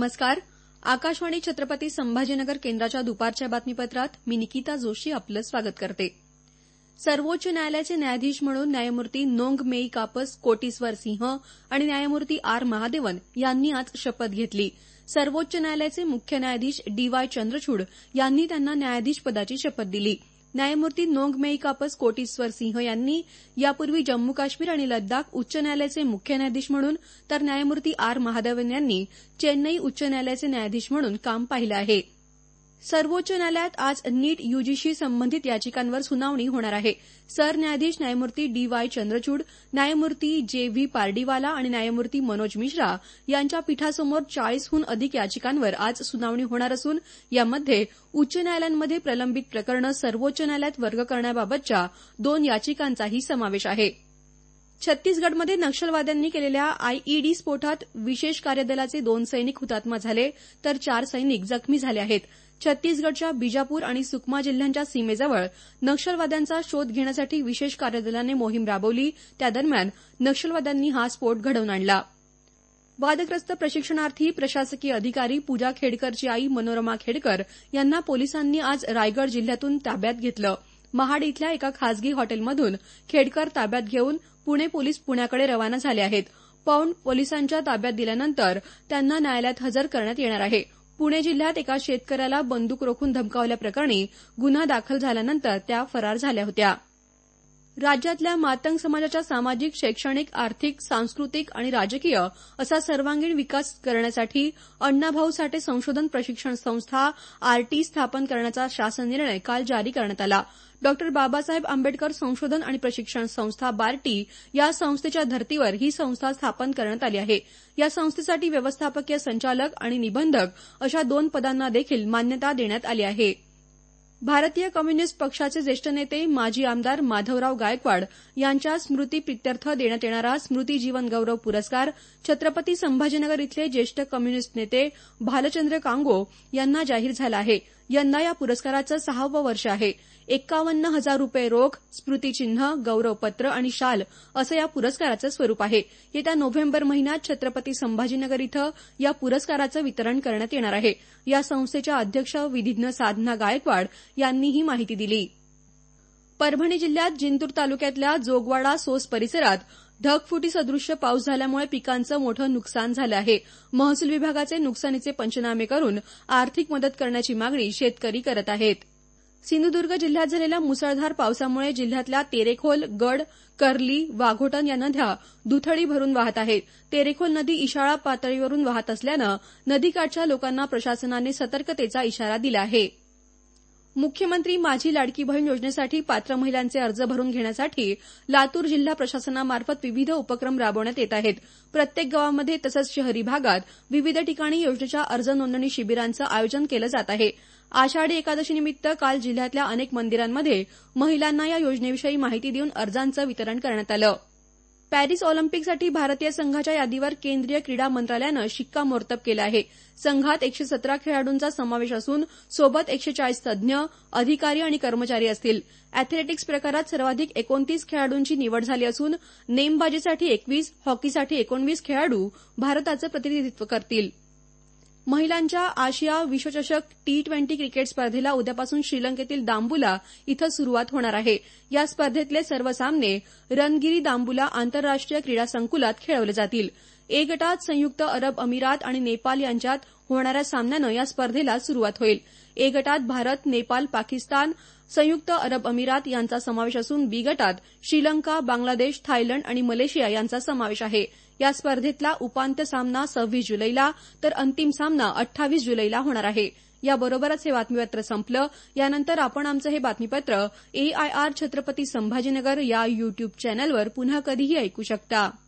नमस्कार. आकाशवाणी छत्रपती संभाजीनगर केंद्राच्या दुपारच्या बातमीपत्रात मी निकिता जोशी आपलं स्वागत करते. सर्वोच्च न्यायालयाचे न्यायाधीश म्हणून न्यायमूर्ती नोंगमेई कापस कोटीश्वर सिंह आणि न्यायमूर्ती आर महादेवन यांनी आज शपथ घेतली. सर्वोच्च न्यायालयाचे मुख्य न्यायाधीश डी.वाय. चंद्रचूड यांनी त्यांना न्यायाधीशपदाची शपथ दिली. न्यायमूर्ती नोंगमेई कापस कोटीश्वर सिंह यांनी यापूर्वी जम्मू काश्मीर आणि लद्दाख उच्च न्यायालयाचे मुख्य न्यायाधीश म्हणून तर न्यायमूर्ती आर महादेवन यांनी चेन्नई उच्च न्यायालयाचे न्यायाधीश म्हणून काम पाहिलं आहे. सर्वोच्च न्यायालयात आज नीट यूजीशी संबंधित याचिकांवर सुनावणी होणार आहे. सरन्यायाधीश न्यायमूर्ती डी.वाय. चंद्रचूड, न्यायमूर्ती जे.व्ही. पारडीवाला आणि न्यायमूर्ती मनोज मिश्रा यांच्या पीठासमोर 40हून अधिक याचिकांवर आज सुनावणी होणार असून यामध्ये उच्च न्यायालयांमध्ये प्रलंबित प्रकरणं सर्वोच्च न्यायालयात वर्ग करण्याबाबतच्या 2 याचिकांचाही समावेश आहे. छत्तीसगडमध्ये नक्षलवाद्यांनी केलेल्या आयईडी स्फोटात विशेष कार्यदलाचे 2 सैनिक हुतात्मा झाले तर 4 सैनिक जखमी झाले आहेत. छत्तीसगडच्या बिजापूर आणि सुकमा जिल्ह्यांच्या सीमेजवळ नक्षलवाद्यांचा शोध घेण्यासाठी विशेष कार्यदलाने मोहीम राबवली. त्यादरम्यान नक्षलवाद्यांनी हा स्फोट घडवून आणला. वादग्रस्त प्रशिक्षणार्थी प्रशासकीय अधिकारी पूजा खेडकरची आई मनोरमा खेडकर यांना पोलिसांनी आज रायगड जिल्ह्यातून ताब्यात घेतलं. महाड इथल्या एका खासगी हॉटेलमधून खेडकर ताब्यात घेऊन पुणे पोलीस पुण्याकडे रवाना झाले आहेत. पौंड पोलिसांच्या ताब्यात दिल्यानंतर त्यांना न्यायालयात हजर करण्यात येणार आहे. पुणे जिल्ह्यात एका शेतकऱ्याला बंदूक रोखून धमकावल्याप्रकरणी गुन्हा दाखल झाल्यानंतर त्या फरार झाल्या होत्या. राज्यातल्या मातंग समाजाच्या सामाजिक, शैक्षणिक, आर्थिक, सांस्कृतिक आणि राजकीय असा सर्वांगीण विकास करण्यासाठी अण्णाभाऊ साठे संशोधन प्रशिक्षण संस्था आरटी स्थापन करण्याचा शासन निर्णय काल जारी करण्यात आला. डॉ. बाबासाहेब आंबेडकर संशोधन आणि प्रशिक्षण संस्था बार्टी या संस्थेच्या धर्तीवर ही संस्था स्थापन करण्यात आली आहे. या संस्थेसाठी व्यवस्थापकीय संचालक आणि निबंधक अशा 2 पदांना देखील मान्यता देण्यात आली आहे. भारतीय कम्युनिस्ट पक्षाचे ज्येष्ठ नेते माजी आमदार माधवराव गायकवाड यांच्या स्मृतीप्रित्यर्थ देण्यात येणारा स्मृती जीवन गौरव पुरस्कार छत्रपती संभाजीनगर इथले ज्येष्ठ कम्युनिस्ट नेते भालचंद्र कांगो यांना जाहीर झाला आहे. यंदा या पुरस्काराचं 6वं वर्ष आहे. 51,000 रुपये रोख, स्मृतिचिन्ह, गौरवपत्र आणि शाल असं या पुरस्काराचं स्वरूप आहे. येत्या नोव्हेंबर महिन्यात छत्रपती संभाजीनगर इथं या पुरस्काराचं वितरण करण्यात येणार आहे. या संस्थेच्या अध्यक्ष विधिज्ञ साधना गायकवाड यांनी ही माहिती दिली. परभणी जिल्ह्यात जिंतूर तालुक्यातल्या जोगवाडा सोस परिसरात ढगफुटीसदृश्य पाऊस झाल्यामुळे पिकांचं मोठं नुकसान झालं आहे. महसूल विभागाचे नुकसानीचे पंचनामे करून आर्थिक मदत करण्याची मागणी शेतकरी करत आहेत. सिंधुदुर्ग जिल्ह्यात झालेल्या मुसळधार पावसामुळे जिल्ह्यातल्या तेरेखोल, गड, कर्ली, वाघोटन या नद्या दुथडी भरून वाहत आहेत. तेरेखोल नदी इशारा पातळीवरून वाहत असल्यानं नदीकाठच्या लोकांना प्रशासनाने सतर्कतेचा इशारा दिला आहे. मुख्यमंत्री माझी लाडकी बहीण योजनेसाठी पात्र महिलांचे अर्ज भरून घेण्यासाठी लातूर जिल्हा प्रशासनामार्फत विविध उपक्रम राबवण्यात येत आहेत. प्रत्येक गावामध्ये तसंच शहरी भागात विविध ठिकाणी योजनेच्या अर्ज नोंदणी शिबिरांचं आयोजन केलं जात आहे. आषाढी एकादशीनिमित्त काल जिल्ह्यातल्या अनेक मंदिरांमध्ये महिलांना या योजनेविषयी माहिती देऊन अर्जांचं वितरण करण्यात आलं. पॅरिस ऑलिम्पिकसाठी भारतीय संघाच्या यादीवर केंद्रीय क्रीडा मंत्रालयानं शिक्कामोर्तब केलं आहे. संघात 117 खेळाडूंचा समावेश असून सोबत 140 तज्ज्ञ, अधिकारी आणि कर्मचारी असतील. अॅथलेटिक्स प्रकारात सर्वाधिक 29 खेळाडूंची निवड झाली असून नेमबाजीसाठी 21, हॉकीसाठी 19 खेळाडू भारताचं प्रतिनिधित्व करतील. महिलांच्या आशिया विश्वचषक T20 क्रिकेट स्पर्धेला उद्यापासून श्रीलंकेतील दांबुला इथं सुरुवात होणार आहे. या स्पर्धेतले सर्व सामने रनगिरी दांबुला आंतरराष्ट्रीय क्रीडा संकुलात खेळवले जातील. ए गटात संयुक्त अरब अमिरात आणि नेपाळ यांच्यात होणाऱ्या सामन्यानं या स्पर्धेला सुरुवात होईल. ए गटात भारत, नेपाळ, पाकिस्तान, संयुक्त अरब अमिरात यांचा समावेश असून बी गटात श्रीलंका, बांगलादेश, थायलंड आणि मलेशिया यांचा समावेश आहे. या स्पर्धेतला उपांत्य सामना 26 जुलैला तर अंतिम सामना 28 जुलैला होणार आहे. याबरोबरच हे बातमीपत्र संपलं. यानंतर आपण आमचं हे बातमीपत्र AIR छत्रपती संभाजीनगर या युट्यूब चॅनलवर पुन्हा कधीही ऐकू शकता.